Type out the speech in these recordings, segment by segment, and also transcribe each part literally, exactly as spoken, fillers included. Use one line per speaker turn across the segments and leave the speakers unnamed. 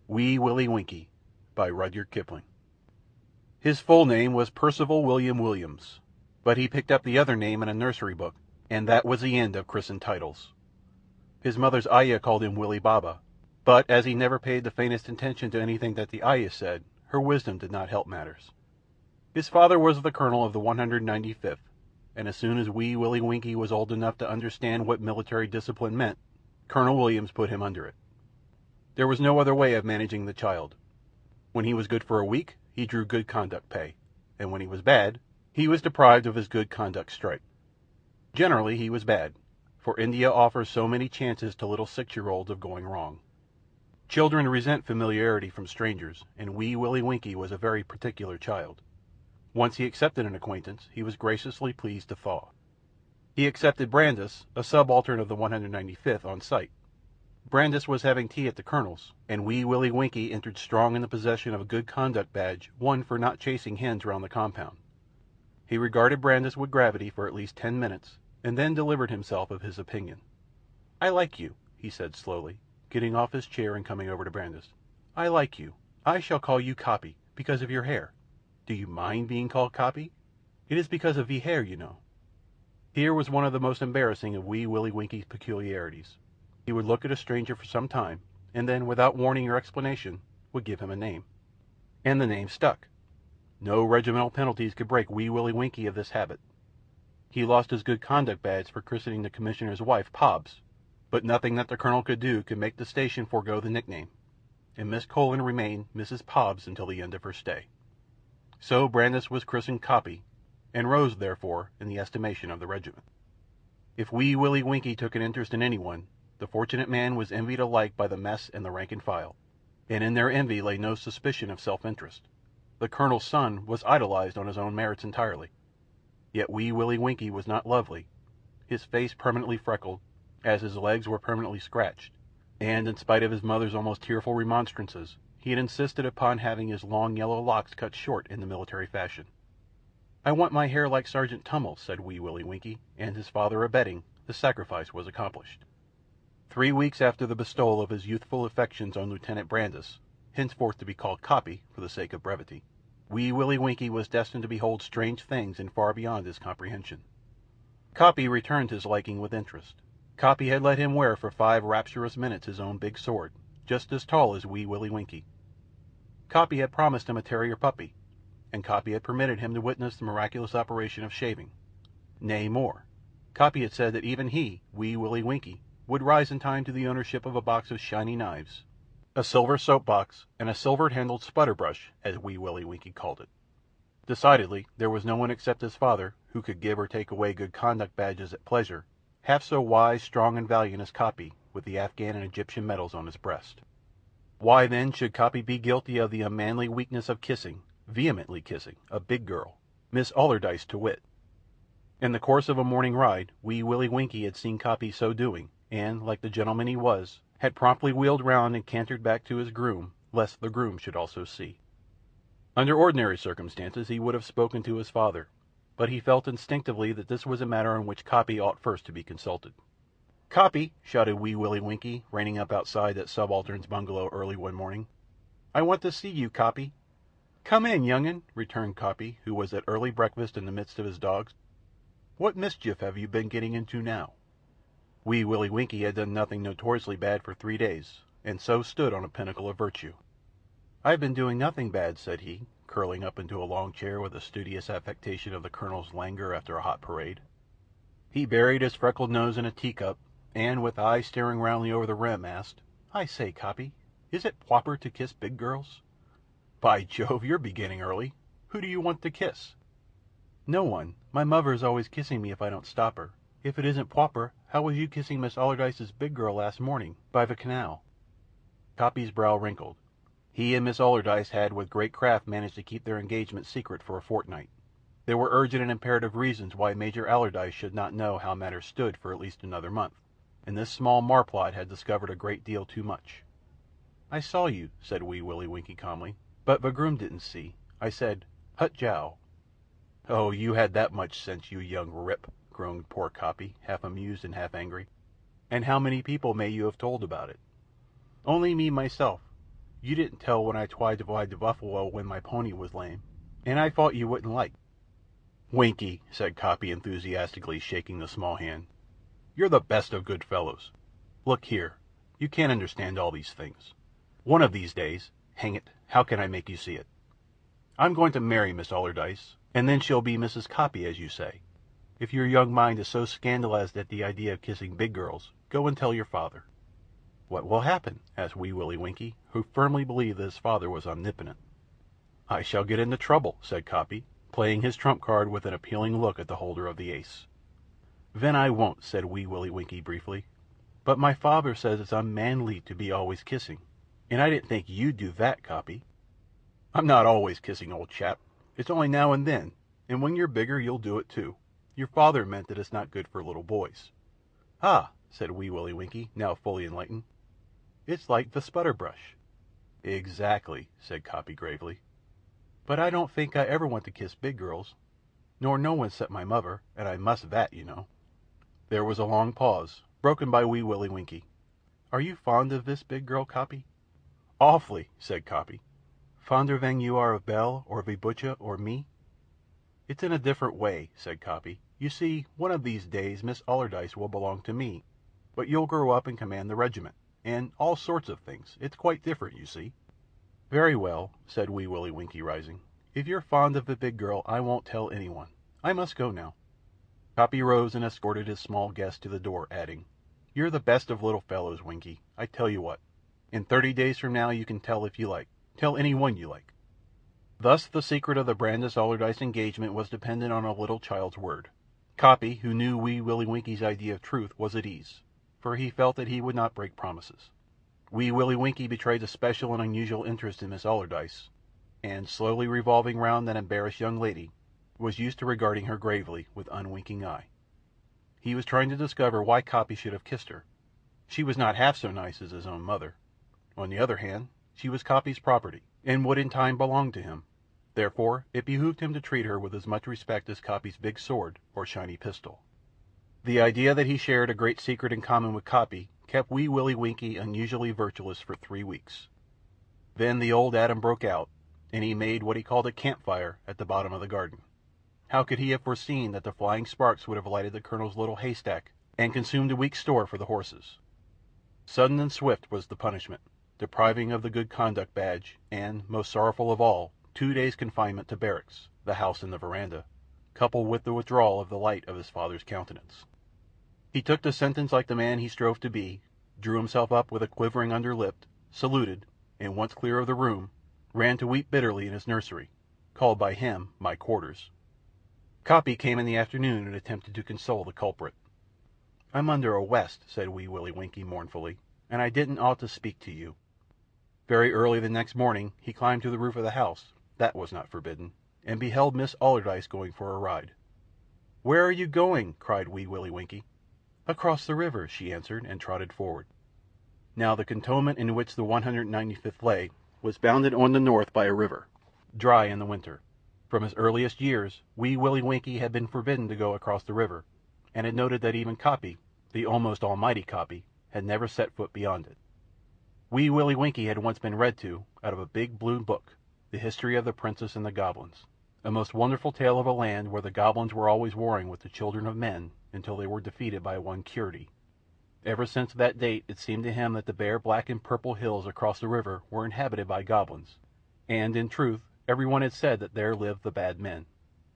Wee Willie Winkie by Rudyard Kipling. His full name was Percival William Williams, but he picked up the other name in a nursery book, and that was the end of christened titles. His mother's ayah called him Willie Baba, but as he never paid the faintest attention to anything that the ayah said, her wisdom did not help matters. His father was the colonel of the one hundred ninety-fifth, and as soon as Wee Willie Winkie was old enough to understand what military discipline meant, Colonel Williams put him under it. There was no other way of managing the child. When he was good for a week, he drew good conduct pay, and when he was bad, he was deprived of his good conduct stripe. Generally he was bad, for India offers so many chances to little six-year-olds of going wrong. Children resent familiarity from strangers, and Wee Willie Winkie was a very particular child. Once he accepted an acquaintance, he was graciously pleased to thaw. He accepted Brandis, a subaltern of the one hundred ninety-fifth, on sight. Brandis was having tea at the colonel's, and Wee Willie Winkie entered strong in the possession of a good conduct badge won for not chasing hens round the compound. He regarded Brandis with gravity for at least ten minutes, and then delivered himself of his opinion. "I like you," he said slowly, getting off his chair and coming over to Brandis. "I like you. I shall call you Coppy, because of your hair. Do you mind being called Coppy? It is because of ve hair, you know." Here was one of the most embarrassing of Wee Willie Winkie's peculiarities. He would look at a stranger for some time, and then, without warning or explanation, would give him a name. And the name stuck. No regimental penalties could break Wee Willie Winkie of this habit. He lost his good conduct badge for christening the commissioner's wife Pobbs, but nothing that the colonel could do could make the station forego the nickname, and Miss Colon remained Missus Pobbs until the end of her stay. So Brandis was christened Coppy, and rose, therefore, in the estimation of the regiment. If Wee Willie Winkie took an interest in anyone, the fortunate man was envied alike by the mess and the rank and file, and in their envy lay no suspicion of self-interest. The colonel's son was idolized on his own merits entirely. Yet Wee Willie Winkie was not lovely, his face permanently freckled, as his legs were permanently scratched, and, in spite of his mother's almost tearful remonstrances, he had insisted upon having his long yellow locks cut short in the military fashion. "I want my hair like Sergeant Tummel," said Wee Willie Winkie, and his father abetting, the sacrifice was accomplished. Three weeks after the bestowal of his youthful affections on Lieutenant Brandis, henceforth to be called Coppy for the sake of brevity, Wee Willie Winkie was destined to behold strange things and far beyond his comprehension. Coppy returned his liking with interest. Coppy had let him wear for five rapturous minutes his own big sword, just as tall as Wee Willie Winkie. Coppy had promised him a terrier puppy, and Coppy had permitted him to witness the miraculous operation of shaving. Nay, more, Coppy had said that even he, Wee Willie Winkie, would rise in time to the ownership of a box of shiny knives, a silver soap box, and a silver-handled sputter brush, as Wee Willie Winkie called it. Decidedly, there was no one except his father, who could give or take away good conduct badges at pleasure, half so wise, strong, and valiant as Coppy, with the Afghan and Egyptian medals on his breast. Why, then, should Coppy be guilty of the unmanly weakness of kissing, vehemently kissing, a big girl, Miss Allardyce to wit? In the course of a morning ride, Wee Willie Winkie had seen Coppy so doing, and, like the gentleman he was, had promptly wheeled round and cantered back to his groom, lest the groom should also see. Under ordinary circumstances he would have spoken to his father, but he felt instinctively that this was a matter on which Coppy ought first to be consulted. "Coppy!" shouted Wee Willie Winkie, reining up outside that subaltern's bungalow early one morning. "I want to see you, Coppy." "Come in, young 'un," returned Coppy, who was at early breakfast in the midst of his dogs. "What mischief have you been getting into now?" Wee Willie Winkie had done nothing notoriously bad for three days, and so stood on a pinnacle of virtue. "I've been doing nothing bad," said he, curling up into a long chair with a studious affectation of the colonel's languor after a hot parade. He buried his freckled nose in a teacup, and, with eyes staring roundly over the rim, asked, "I say, Coppy, is it pwoper to kiss big girls?" "By Jove, you're beginning early. Who do you want to kiss?" "No one. My muvver is always kissing me if I don't stop her. If it isn't pwoper, how was you kissing Miss Allardyce's big girl last morning, by the canal?" Coppy's brow wrinkled. He and Miss Allardyce had with great craft managed to keep their engagement secret for a fortnight. There were urgent and imperative reasons why Major Allardyce should not know how matters stood for at least another month, and this small marplot had discovered a great deal too much. "I saw you," said Wee Willie Winkie calmly, "but the groom didn't see. I said, 'Hut jow.'" "Oh, you had that much sense, you young rip," groaned poor Coppy, half amused and half angry. "And how many people may you have told about it?" "Only me myself. You didn't tell when I tried to ride the buffalo when my pony was lame, and I thought you wouldn't like." "Winkie," said Coppy, enthusiastically shaking the small hand, "you're the best of good fellows. Look here, you can't understand all these things. One of these days—hang it, how can I make you see it? I'm going to marry Miss Allardyce, and then she'll be Missus Coppy, as you say. If your young mind is so scandalized at the idea of kissing big girls, go and tell your father." "What will happen?" asked Wee Willie Winkie, who firmly believed that his father was omnipotent. "I shall get into trouble," said Coppy, playing his trump card with an appealing look at the holder of the ace. "Then I won't," said Wee Willie Winkie, briefly. "But my father says it's unmanly to be always kissing, and I didn't think you'd do that, Coppy." "I'm not always kissing, old chap. It's only now and then, and when you're bigger you'll do it too. Your father meant that it's not good for little boys." "Ah!" said Wee Willie Winkie, now fully enlightened. "It's like the sputter brush." "Exactly," said Coppy, gravely. "But I don't think I ever want to kiss big girls, nor no one 'cept my mother, and I must that, you know." There was a long pause, broken by Wee Willie Winkie. "Are you fond of this big girl, Coppy?" "Awfully," said Coppy. "Fonder than you are of Belle, or Vibutcha, or me?" "It's in a different way," said Coppy. "You see, one of these days Miss Allardyce will belong to me, but you'll grow up and command the regiment, and all sorts of things. It's quite different, you see." "Very well," said Wee Willie Winkie, rising. "If you're fond of the big girl I won't tell anyone. I must go now." Coppy rose and escorted his small guest to the door, adding, "You're the best of little fellows, Winkie. I tell you what. In thirty days from now you can tell if you like. Tell any one you like." Thus the secret of the Brandis Allardyce engagement was dependent on a little child's word. Coppy, who knew Wee Willie Winkie's idea of truth, was at ease, for he felt that he would not break promises. Wee Willie Winkie betrayed a special and unusual interest in Miss Allardyce, and, slowly revolving round that embarrassed young lady, was used to regarding her gravely, with unwinking eye. He was trying to discover why Coppy should have kissed her. She was not half so nice as his own mother. On the other hand, she was Coppy's property, and would in time belong to him. Therefore it behooved him to treat her with as much respect as Coppy's big sword or shiny pistol. The idea that he shared a great secret in common with Coppy kept Wee Willie Winkie unusually virtuous for three weeks. Then the old Adam broke out, and he made what he called a camp fire at the bottom of the garden. How could he have foreseen that the flying sparks would have lighted the Colonel's little haystack and consumed a week's store for the horses? Sudden and swift was the punishment, depriving of the good conduct badge, and, most sorrowful of all, two days' confinement to barracks, the house and the veranda, coupled with the withdrawal of the light of his father's countenance. He took the sentence like the man he strove to be, drew himself up with a quivering under lip, saluted, and, once clear of the room, ran to weep bitterly in his nursery, called by him my quarters. Coppy came in the afternoon and attempted to console the culprit. "I'm under arwest," said Wee Willie Winkie, mournfully, "and I didn't ought to speak to you." Very early the next morning he climbed to the roof of the house—that was not forbidden, and beheld Miss Allardyce going for a ride. "Where are you going?" cried Wee Willie Winkie. "Across the river," she answered, and trotted forward. Now the cantonment in which the one hundred ninety-fifth lay was bounded on the north by a river, dry in the winter. From his earliest years Wee Willie Winkie had been forbidden to go across the river, and had noted that even Coppy, the almost almighty Coppy, had never set foot beyond it. Wee Willie Winkie had once been read to, out of a big blue book, the history of the Princess and the Goblins, a most wonderful tale of a land where the goblins were always warring with the children of men until they were defeated by one Curdie. Ever since that date it seemed to him that the bare black and purple hills across the river were inhabited by goblins, and, in truth, everyone had said that there lived the bad men.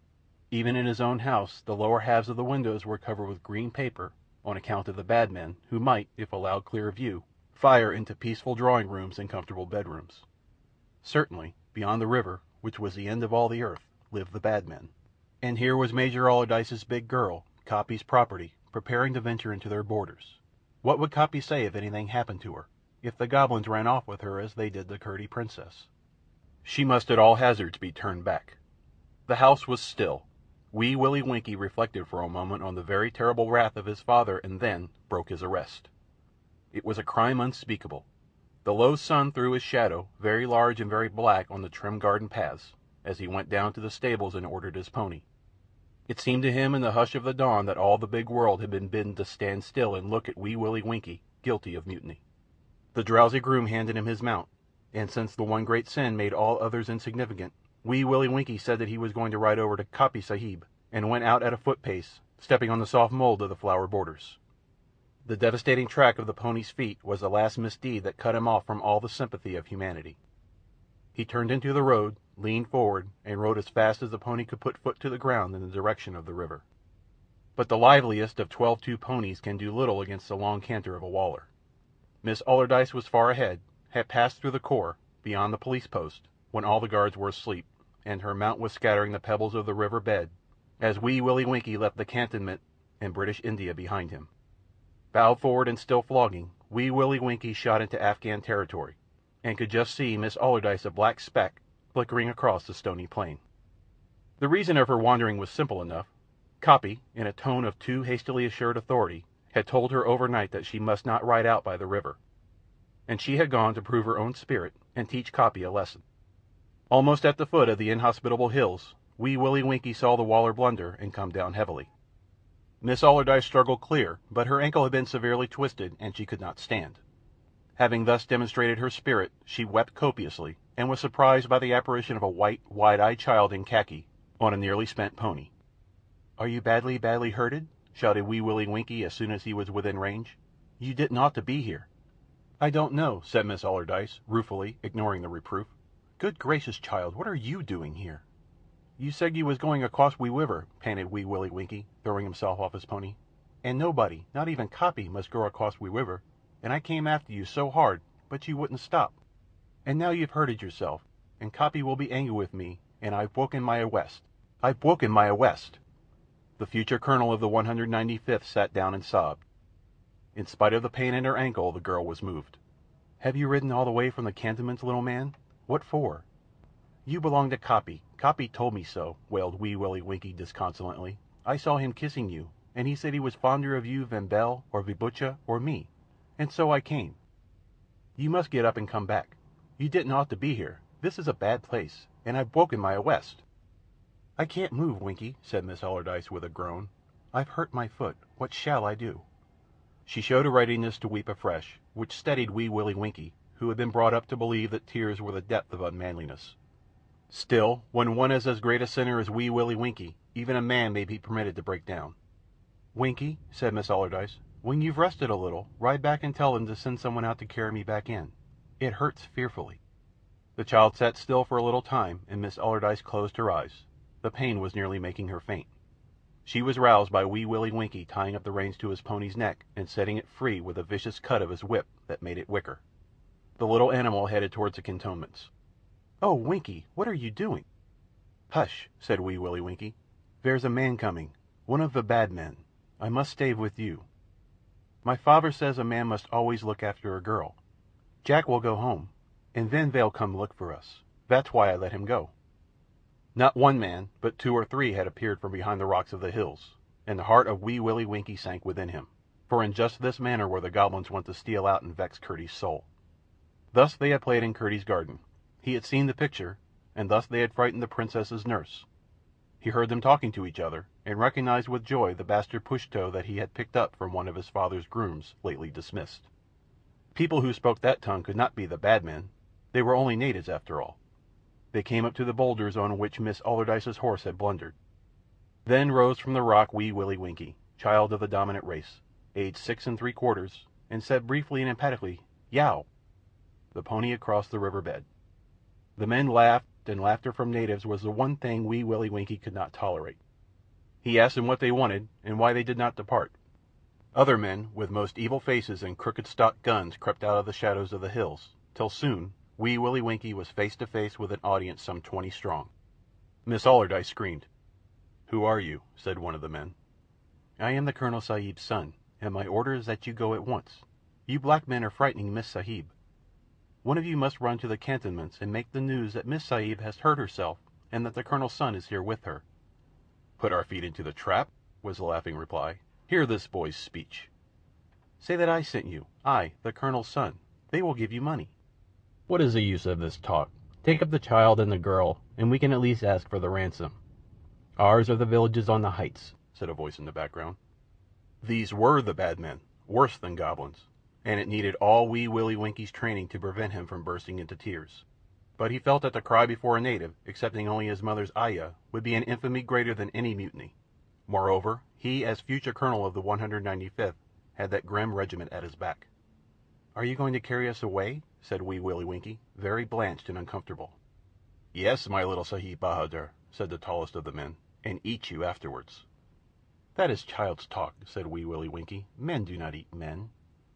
Even in his own house the lower halves of the windows were covered with green paper on account of the bad men who might, if allowed clear view, fire into peaceful drawing rooms and comfortable bedrooms. Certainly, beyond the river, which was the end of all the earth, lived the bad men. And here was Major Allardyce's big girl, Coppy's property, preparing to venture into their borders. What would Coppy say if anything happened to her, if the goblins ran off with her as they did the Curdie Princess? She must at all hazards be turned back. The house was still. Wee Willie Winkie reflected for a moment on the very terrible wrath of his father, and then broke his arrest. It was a crime unspeakable. The low sun threw his shadow, very large and very black, on the trim garden paths, as he went down to the stables and ordered his pony. It seemed to him in the hush of the dawn that all the big world had been bidden to stand still and look at Wee Willie Winkie, guilty of mutiny. The drowsy groom handed him his mount, and since the one great sin made all others insignificant, Wee Willie Winkie said that he was going to ride over to Coppy Sahib, and went out at a foot pace, stepping on the soft mould of the flower borders. The devastating track of the pony's feet was the last misdeed that cut him off from all the sympathy of humanity. He turned into the road, leaned forward, and rode as fast as the pony could put foot to the ground in the direction of the river. But the liveliest of twelve-two ponies can do little against the long canter of a Waler. Miss Allardyce was far ahead, had passed through the corps, beyond the police post, when all the guards were asleep, and her mount was scattering the pebbles of the river bed, as Wee Willie Winkie left the cantonment and British India behind him. Bowed forward and still flogging, Wee Willie Winkie shot into Afghan territory, and could just see Miss Allardyce a black speck flickering across the stony plain. The reason of her wandering was simple enough. Coppy, in a tone of too hastily assured authority, had told her overnight that she must not ride out by the river, and she had gone to prove her own spirit and teach Coppy a lesson. Almost at the foot of the inhospitable hills, Wee Willie Winkie saw the Waler blunder and come down heavily. Miss Allardyce struggled clear, but her ankle had been severely twisted, and she could not stand. Having thus demonstrated her spirit, she wept copiously, and was surprised by the apparition of a white, wide-eyed child in khaki, on a nearly spent pony. "Are you badly, badly hurted?" shouted Wee Willie Winkie as soon as he was within range. "You didn't ought to be here." "I don't know," said Miss Allardyce, ruefully, ignoring the reproof. "Good gracious, child, what are you doing here?" "You said you was going across we river," panted Wee Willie Winkie, throwing himself off his pony. "And nobody, not even Coppy, must go across we river, and I came after you so hard, but you wouldn't stop. And now you've hurted yourself, and Coppy will be angry with me, and I've broken my awest. I've broken my awest." The future colonel of the one hundred ninety-fifth sat down and sobbed. In spite of the pain in her ankle, the girl was moved. "Have you ridden all the way from the cantonments, little man? What for?" "You belong to Coppy. Coppy told me so," wailed Wee Willie Winkie disconsolately. "I saw him kissing you, and he said he was fonder of you than Belle, or Vibucha, or me, and so I came. You must get up and come back. You didn't ought to be here. This is a bad place, and I've broken my awest." "I can't move, Winkie," said Miss Allardyce with a groan. "I've hurt my foot. What shall I do?" She showed a readiness to weep afresh, which steadied Wee Willie Winkie, who had been brought up to believe that tears were the depth of unmanliness. Still, when one is as great a sinner as Wee Willie Winkie, even a man may be permitted to break down. "Winkie," said Miss Allardyce, "when you've rested a little, ride back and tell them to send someone out to carry me back in. It hurts fearfully." The child sat still for a little time, and Miss Allardyce closed her eyes. The pain was nearly making her faint. She was roused by Wee Willie Winkie tying up the reins to his pony's neck and setting it free with a vicious cut of his whip that made it whicker. The little animal headed towards the cantonments. "Oh, Winkie, what are you doing?" "Hush!" said Wee Willie Winkie. "There's a man coming, one of the bad men. I must stay with you. My father says a man must always look after a girl. Jack will go home, and then they'll come look for us. That's why I let him go." Not one man, but two or three had appeared from behind the rocks of the hills, and the heart of Wee Willie Winkie sank within him, for in just this manner were the Goblins wont to steal out and vex Curdie's soul. Thus they had played in Curdie's garden. He had seen the picture, and thus they had frightened the Princess's nurse. He heard them talking to each other, and recognized with joy the bastard Pushto that he had picked up from one of his father's grooms, lately dismissed. People who spoke that tongue could not be the Bad Men. They were only natives, after all. They came up to the boulders on which Miss Allardyce's horse had blundered. Then rose from the rock Wee Willie Winkie, child of the dominant race, aged six and three quarters, and said briefly and emphatically, "Yow!" The pony had crossed the river bed. The men laughed, and laughter from natives was the one thing Wee Willie Winkie could not tolerate. He asked them what they wanted, and why they did not depart. Other men, with most evil faces and crooked-stocked guns, crept out of the shadows of the hills, till soon Wee Willie Winkie was face to face with an audience some twenty strong. Miss Allardyce screamed. "Who are you?" said one of the men. "I am the Colonel Sahib's son, and my order is that you go at once. You black men are frightening Miss Sahib. One of you must run to the cantonments and make the news that Miss Sahib has hurt herself and that the Colonel's son is here with her." "Put our feet into the trap?" was the laughing reply. "Hear this boy's speech." "Say that I sent you, I, the Colonel's son. They will give you money." "What is the use of this talk? Take up the child and the girl, and we can at least ask for the ransom." "Ours are the villages on the heights," said a voice in the background. These were the Bad Men, worse than Goblins, and it needed all Wee Willie Winkie's training to prevent him from bursting into tears. But he felt that to cry before a native, excepting only his mother's ayah, would be an infamy greater than any mutiny. Moreover, he, as future colonel of the one hundred ninety-fifth, had that grim regiment at his back. "Are you going to carry us away?" said Wee Willie Winkie, very blanched and uncomfortable. "Yes, my little Sahib Bahadur," said the tallest of the men, "and eat you afterwards." "That is child's talk," said Wee Willie Winkie. "Men do not eat men."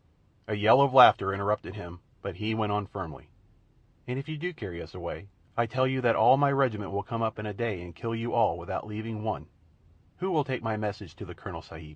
A yell of laughter interrupted him, but he went on firmly. "And if you do carry us away, I tell you that all my regiment will come up in a day and kill you all without leaving one. Who will take my message to the Colonel Sahib?"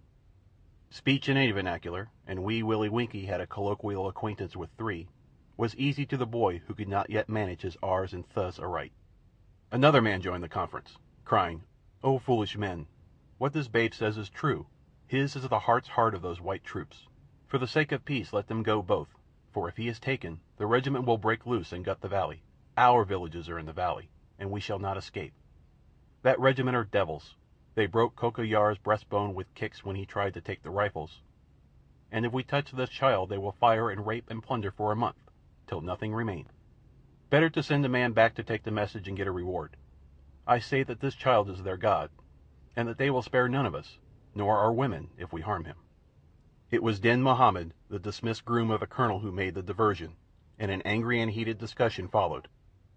Speech in any vernacular, and Wee Willie Winkie had a colloquial acquaintance with three, was easy to the boy who could not yet manage his r's and th's aright. Another man joined the conference, crying, "O foolish men! What this babe says is true. His is the heart's heart of those white troops. For the sake of peace let them go both, for if he is taken, the regiment will break loose and gut the valley. Our villages are in the valley, and we shall not escape. That regiment are devils. They broke Koko Yar's breastbone with kicks when he tried to take the rifles, and if we touch this child they will fire and rape and plunder for a month, till nothing remain. Better to send a man back to take the message and get a reward. I say that this child is their god, and that they will spare none of us, nor our women, if we harm him." It was Din Mahommed, the dismissed groom of the colonel, who made the diversion, and an angry and heated discussion followed.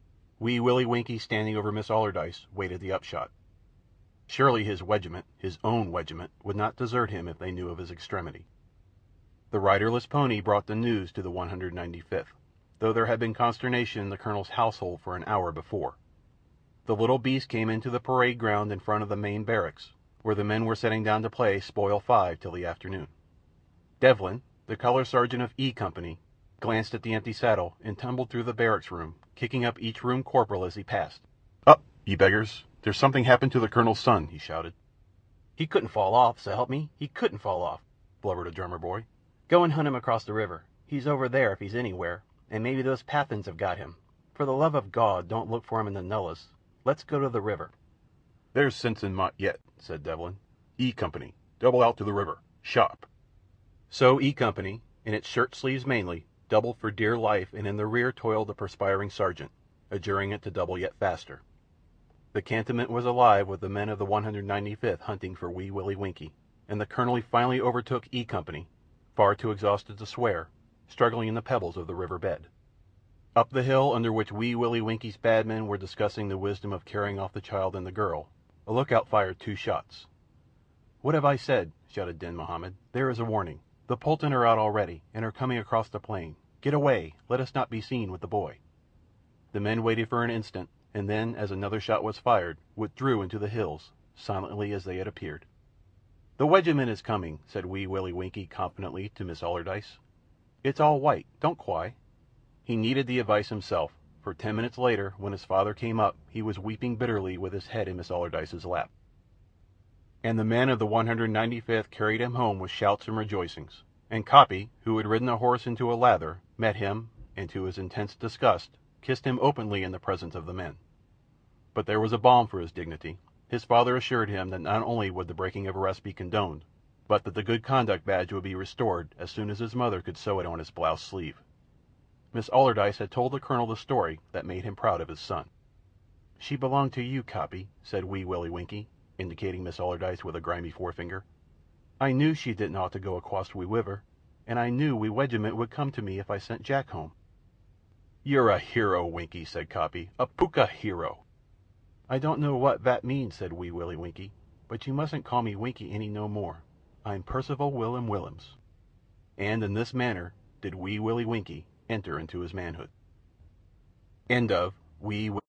Wee Willie Winkie, standing over Miss Allardyce, waited the upshot. Surely his regiment, his own regiment, would not desert him if they knew of his extremity. The riderless pony brought the news to the one hundred ninety-fifth, though there had been consternation in the colonel's household for an hour before. The little beast came into the parade ground in front of the main barracks, where the men were sitting down to play Spoil Five till the afternoon. Devlin, the colour sergeant of E Company, glanced at the empty saddle and tumbled through the barracks room, kicking up each room corporal as he passed. "Up, ye beggars! There's something happened to the colonel's son," he shouted. "He couldn't fall off, so help me, he couldn't fall off," blubbered a drummer boy. "Go and hunt him across the river. He's over there if he's anywhere, and maybe those Pathans have got him. For the love of God, don't look for him in the nullahs. Let's go to the river." "There's sense in Mott yet," said Devlin. "E Company, double out to the river. Sharp." So E Company, in its shirt sleeves mainly, doubled for dear life, and in the rear toiled the perspiring sergeant, adjuring it to double yet faster. The cantonment was alive with the men of the one hundred ninety-fifth hunting for Wee Willie Winkie, and the colonel finally overtook E Company, far too exhausted to swear, struggling in the pebbles of the river bed. Up the hill under which Wee Willie Winkie's bad men were discussing the wisdom of carrying off the child and the girl, a lookout fired two shots. "What have I said?" shouted Din Mahommed. "There is a warning. The Pulton are out already, and are coming across the plain. Get away. Let us not be seen with the boy." The men waited for an instant, and then, as another shot was fired, withdrew into the hills, silently as they had appeared. "The wegiment is coming," said Wee Willie Winkie confidently to Miss Allardyce. "It's all white. Don't cwy." He needed the advice himself, for ten minutes later, when his father came up, he was weeping bitterly with his head in Miss Allardyce's lap. And the men of the one hundred ninety-fifth carried him home with shouts and rejoicings, and Coppy, who had ridden a horse into a lather, met him, and to his intense disgust, kissed him openly in the presence of the men. But there was a balm for his dignity. His father assured him that not only would the breaking of arrest be condoned, but that the good conduct badge would be restored as soon as his mother could sew it on his blouse sleeve. Miss Allardyce had told the colonel the story that made him proud of his son. "She belonged to you, Coppy," said Wee Willie Winkie, indicating Miss Allardyce with a grimy forefinger. "I knew she didn't ought to go acwoss we wiver, and I knew we wegiment would come to me if I sent Jack home." "You're a hero, Winkie," said Coppy. "A pukka hero." "I don't know what vat means," said Wee Willie Winkie, "but you mustn't call me Winkie any no more. I'm Percival Willem Willems." And in this manner did Wee Willie Winkie enter into his manhood. End of Wee